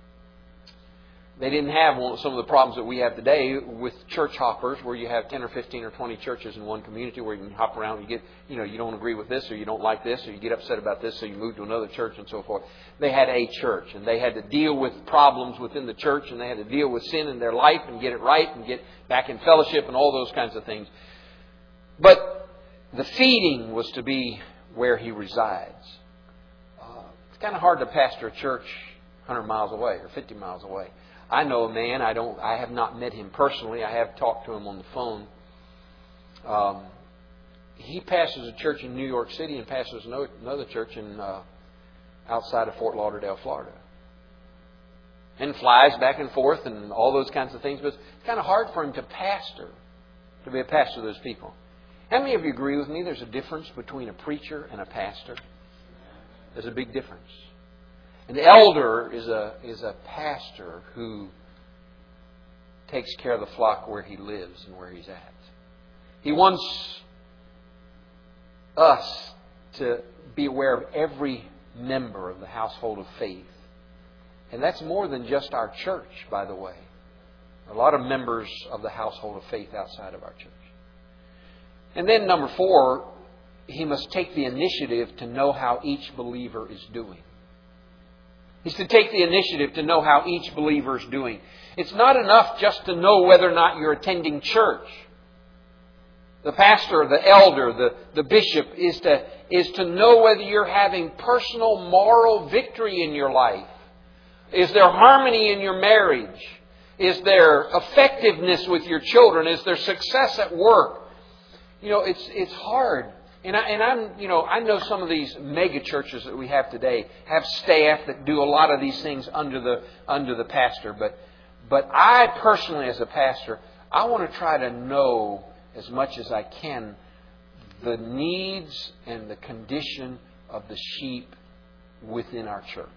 Speaker 1: They didn't have some of the problems that we have today with church hoppers, where you have ten or fifteen or twenty churches in one community where you can hop around. You get, you know, you don't agree with this, or you don't like this, or you get upset about this, so you move to another church and so forth. They had a church, and they had to deal with problems within the church, and they had to deal with sin in their life and get it right and get back in fellowship and all those kinds of things. But the feeding was to be where he resides. Uh, it's kind of hard to pastor a church one hundred miles away or fifty miles away. I know a man. I don't. I have not met him personally. I have talked to him on the phone. Um, he pastors a church in New York City and pastors another church in uh, outside of Fort Lauderdale, Florida, and flies back and forth and all those kinds of things. But it's kind of hard for him to pastor, to be a pastor to those people. How many of you agree with me? There's a difference between a preacher and a pastor. There's a big difference. An elder is a is a pastor who takes care of the flock where he lives and where he's at. He wants us to be aware of every member of the household of faith. And that's more than just our church, by the way. A lot of members of the household of faith outside of our church. And then number four, he must take the initiative to know how each believer is doing. He's to take the initiative to know how each believer is doing. It's not enough just to know whether or not you're attending church. The pastor, the elder, the, the bishop is to, is to know whether you're having personal moral victory in your life. Is there harmony in your marriage? Is there effectiveness with your children? Is there success at work? You know, it's it's hard. And, I, and I'm, you know, I know some of these mega churches that we have today have staff that do a lot of these things under the under the pastor. But but I personally, as a pastor, I want to try to know as much as I can the needs and the condition of the sheep within our church.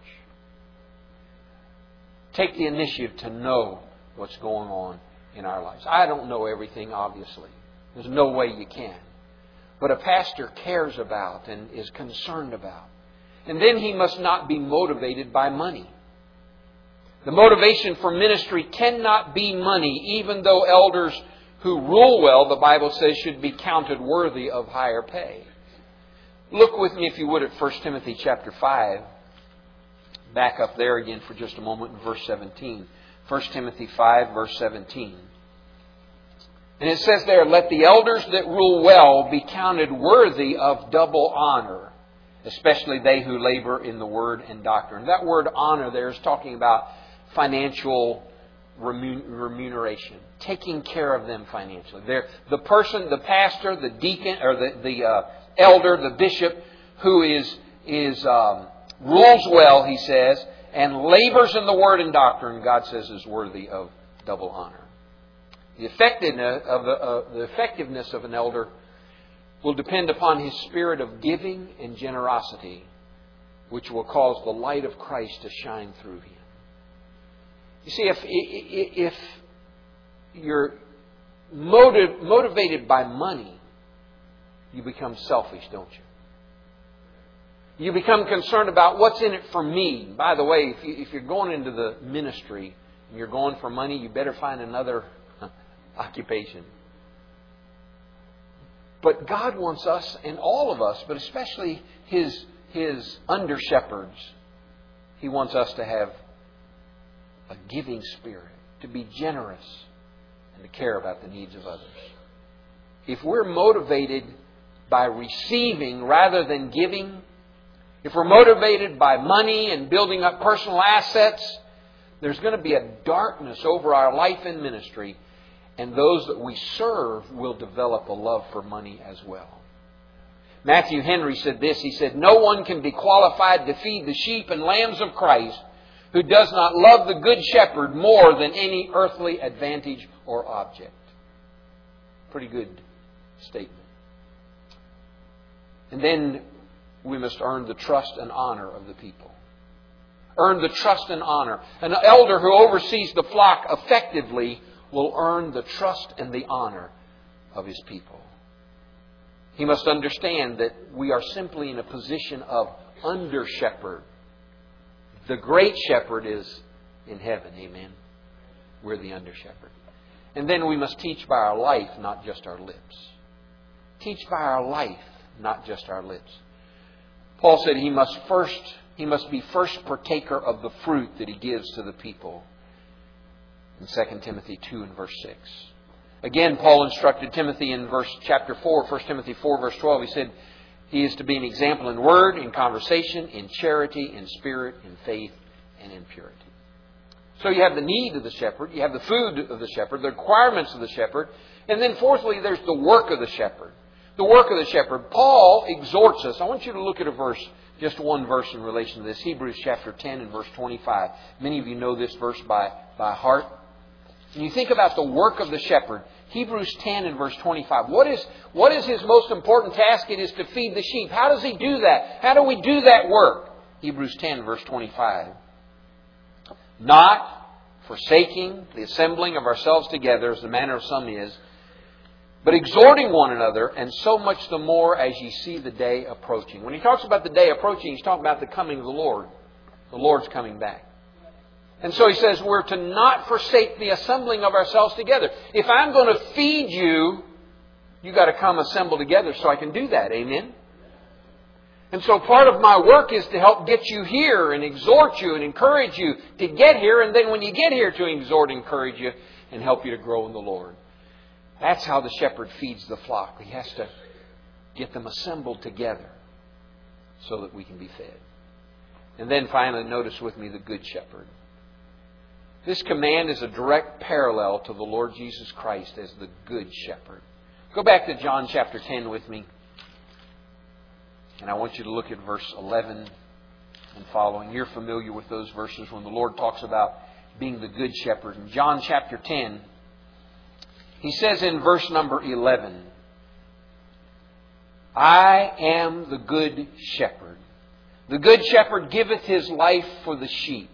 Speaker 1: Take the initiative to know what's going on in our lives. I don't know everything, obviously. There's no way you can. But a pastor cares about and is concerned about. And then he must not be motivated by money. The motivation for ministry cannot be money, even though elders who rule well, the Bible says, should be counted worthy of higher pay. Look with me, if you would, at First Timothy chapter five. Back up there again for just a moment in verse seventeen. First Timothy five, verse seventeen. And it says there, let the elders that rule well be counted worthy of double honor, especially they who labor in the word and doctrine. That word honor there is talking about financial remuneration, taking care of them financially. They're the person, the pastor, the deacon, or the, the uh, elder, the bishop, who is, is um, rules well, he says, and labors in the word and doctrine, God says is worthy of double honor. The effectiveness of the, uh, the effectiveness of an elder will depend upon his spirit of giving and generosity, which will cause the light of Christ to shine through him. You see, if if you're motiv- motivated by money, you become selfish, don't you? You become concerned about what's in it for me. By the way, if, you, if you're going into the ministry and you're going for money, you better find another occupation. But God wants us, and all of us, but especially His, His under-shepherds, He wants us to have a giving spirit, to be generous, and to care about the needs of others. If we're motivated by receiving rather than giving, if we're motivated by money and building up personal assets, there's going to be a darkness over our life and ministry, and those that we serve will develop a love for money as well. Matthew Henry said this. He said, no one can be qualified to feed the sheep and lambs of Christ who does not love the Good Shepherd more than any earthly advantage or object. Pretty good statement. And then we must earn the trust and honor of the people. Earn the trust and honor. An elder who oversees the flock effectively will earn the trust and the honor of his people. He must understand that we are simply in a position of under-shepherd. The great shepherd is in heaven. Amen. We're the under-shepherd. And then we must teach by our life, not just our lips. Teach by our life, not just our lips. Paul said he must first, he must be first partaker of the fruit that he gives to the people. In Second Timothy two and verse six. Again, Paul instructed Timothy in verse chapter four, First Timothy four, verse twelve. He said he is to be an example in word, in conversation, in charity, in spirit, in faith, and in purity. So you have the need of the shepherd, you have the food of the shepherd, the requirements of the shepherd, and then fourthly, there's the work of the shepherd. The work of the shepherd. Paul exhorts us. I want you to look at a verse, just one verse in relation to this. Hebrews chapter ten and verse twenty-five. Many of you know this verse by, by heart. When you think about the work of the shepherd, Hebrews ten and verse twenty-five. What is, what is his most important task? It is to feed the sheep. How does he do that? How do we do that work? Hebrews ten verse twenty-five. Not forsaking the assembling of ourselves together, as the manner of some is, but exhorting one another, and so much the more as ye see the day approaching. When he talks about the day approaching, he's talking about the coming of the Lord. The Lord's coming back. And so he says we're to not forsake the assembling of ourselves together. If I'm going to feed you You got to come assemble together so I can do that. Amen? And so part of my work is to help get you here and exhort you and encourage you to get here. And then when you get here, to exhort and encourage you and help you to grow in the Lord. That's how the shepherd feeds the flock. He has to get them assembled together so that we can be fed. And then finally, notice with me the Good Shepherd. This command is a direct parallel to the Lord Jesus Christ as the Good Shepherd. Go back to John chapter ten with me. And I want you to look at verse eleven and following. You're familiar with those verses when the Lord talks about being the Good Shepherd. In John chapter ten, He says in verse number eleven, I am the Good Shepherd. The Good Shepherd giveth His life for the sheep.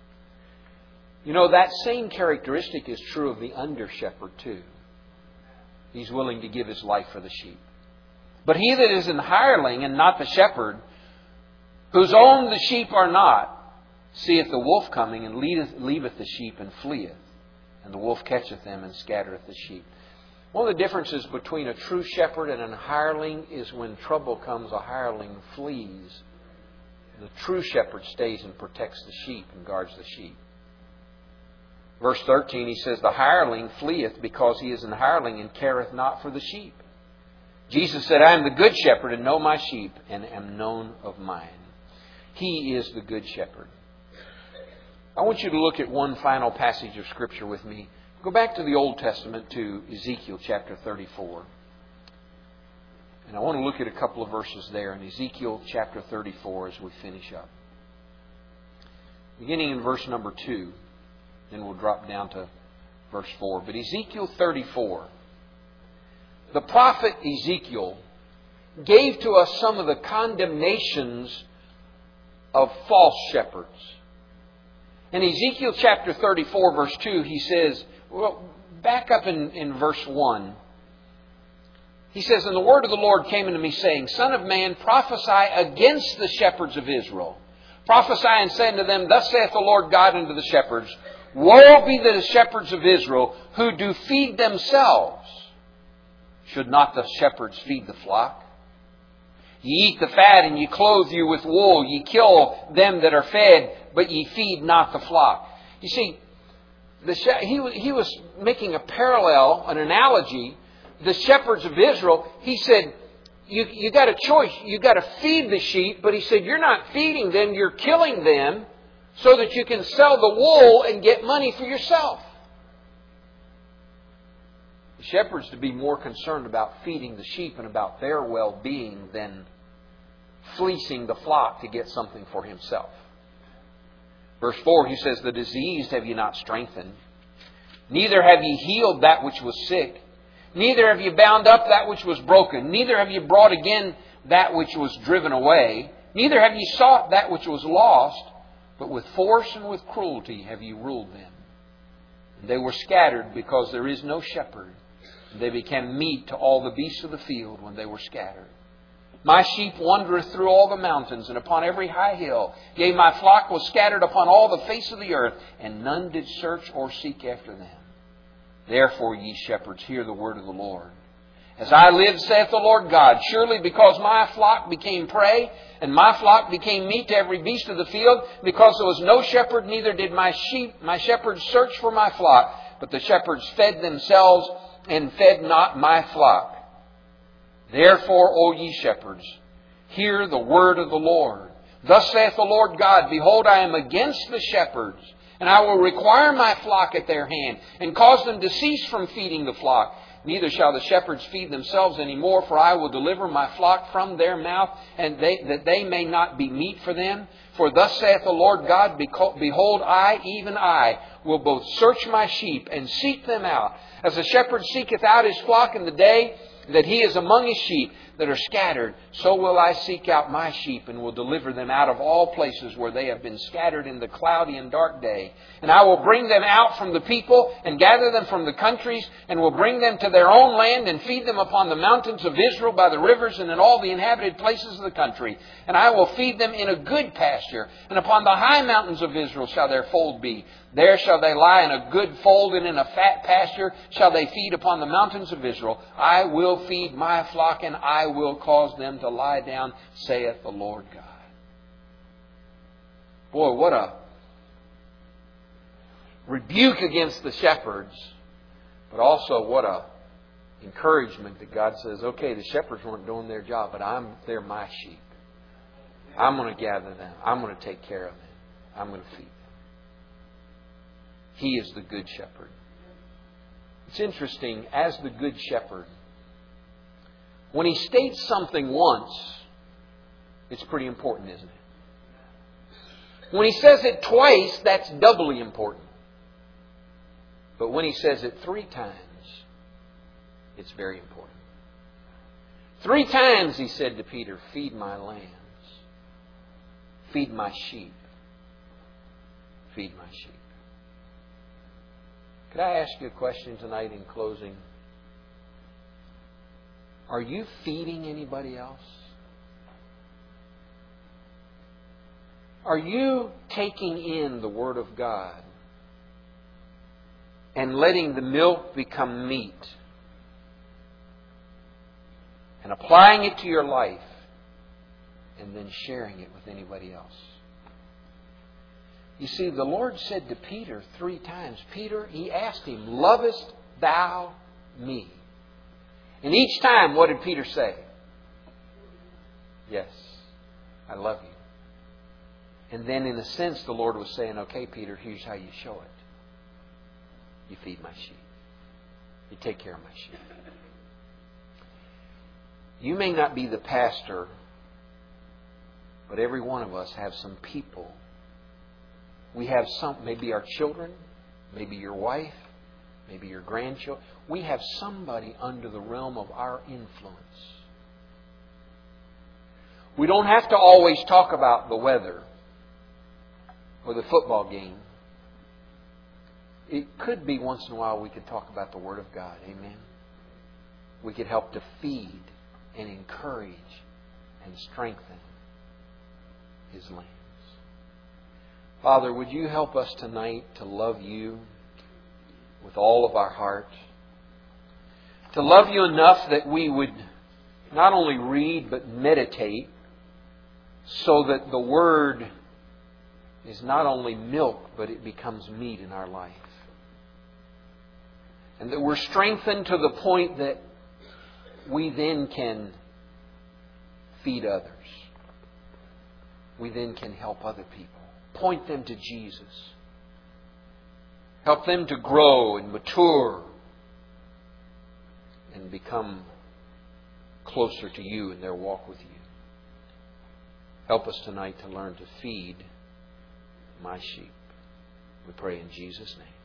Speaker 1: You know, that same characteristic is true of the under shepherd too. He's willing to give his life for the sheep. But he that is an hireling and not the shepherd, whose own the sheep are not, seeth the wolf coming and leadeth, leaveth the sheep and fleeth. And the wolf catcheth them and scattereth the sheep. One of the differences between a true shepherd and an hireling is when trouble comes, a hireling flees. The true shepherd stays and protects the sheep and guards the sheep. Verse thirteen, he says, the hireling fleeth because he is an hireling and careth not for the sheep. Jesus said, I am the good shepherd and know my sheep and am known of mine. He is the good shepherd. I want you to look at one final passage of Scripture with me. Go back to the Old Testament to Ezekiel chapter thirty-four. And I want to look at a couple of verses there in Ezekiel chapter thirty-four as we finish up. Beginning in verse number two. Then we'll drop down to verse four. But Ezekiel thirty-four. The prophet Ezekiel gave to us some of the condemnations of false shepherds. In Ezekiel chapter thirty-four, verse two, he says, well, back up in, in verse one. He says, and the word of the Lord came unto me, saying, Son of man, prophesy against the shepherds of Israel. Prophesy and say unto them, Thus saith the Lord God unto the shepherds, Woe be to the shepherds of Israel, who do feed themselves. Should not the shepherds feed the flock? Ye eat the fat, and ye clothe you with wool. Ye kill them that are fed, but ye feed not the flock. You see, the he, he was making a parallel, an analogy. The shepherds of Israel, he said, you, you got a choice. You got to feed the sheep, but he said, you're not feeding them, you're killing them so that you can sell the wool and get money for yourself. The shepherds to be more concerned about feeding the sheep and about their well-being than fleecing the flock to get something for himself. Verse four, he says, The diseased have ye not strengthened, neither have ye healed that which was sick, neither have ye bound up that which was broken, neither have ye brought again that which was driven away, neither have ye sought that which was lost, but with force and with cruelty have ye ruled them. And they were scattered because there is no shepherd. And they became meat to all the beasts of the field when they were scattered. My sheep wandereth through all the mountains and upon every high hill. Yea, my flock was scattered upon all the face of the earth, and none did search or seek after them. Therefore, ye shepherds, hear the word of the Lord. As I live, saith the Lord God, surely because my flock became prey, and my flock became meat to every beast of the field, because there was no shepherd, neither did my sheep, my shepherds search for my flock, but the shepherds fed themselves and fed not my flock. Therefore, O ye shepherds, hear the word of the Lord. Thus saith the Lord God, Behold, I am against the shepherds, and I will require my flock at their hand, and cause them to cease from feeding the flock. Neither shall the shepherds feed themselves any more, for I will deliver my flock from their mouth, and they, that they may not be meat for them. For thus saith the Lord God, Behold, I, even I, will both search my sheep and seek them out. As a shepherd seeketh out his flock in the day that he is among his sheep, that are scattered, so will I seek out my sheep and will deliver them out of all places where they have been scattered in the cloudy and dark day. And I will bring them out from the people and gather them from the countries and will bring them to their own land and feed them upon the mountains of Israel by the rivers and in all the inhabited places of the country. And I will feed them in a good pasture, and upon the high mountains of Israel shall their fold be. There shall they lie in a good fold, and in a fat pasture shall they feed upon the mountains of Israel. I will feed my flock, and I will cause them to lie down, saith the Lord God. Boy, what a rebuke against the shepherds, but also what a encouragement that God says, okay, the shepherds weren't doing their job, but I'm they're my sheep. I'm going to gather them. I'm going to take care of them. I'm going to feed them. He is the good shepherd. It's interesting, as the good shepherd, when He states something once, it's pretty important, isn't it? When He says it twice, that's doubly important. But when He says it three times, it's very important. Three times He said to Peter, feed my lambs. Feed my sheep. Feed my sheep. Could I ask you a question tonight in closing? Are you feeding anybody else? Are you taking in the Word of God and letting the milk become meat and applying it to your life and then sharing it with anybody else? You see, the Lord said to Peter three times, Peter, He asked him, lovest thou me? And each time, what did Peter say? Yes, I love you. And then in a sense, the Lord was saying, okay, Peter, here's how you show it. You feed my sheep. You take care of my sheep. You may not be the pastor, but every one of us have some people. We have some, maybe our children, maybe your wife, maybe your grandchildren. We have somebody under the realm of our influence. We don't have to always talk about the weather or the football game. It could be once in a while we could talk about the Word of God. Amen. We could help to feed and encourage and strengthen His lambs. Father, would You help us tonight to love You with all of our heart? To love You enough that we would not only read but meditate so that the Word is not only milk but it becomes meat in our life. And that we're strengthened to the point that we then can feed others. We then can help other people. Point them to Jesus. Help them to grow and mature and become closer to You in their walk with You. Help us tonight to learn to feed my sheep. We pray in Jesus' name.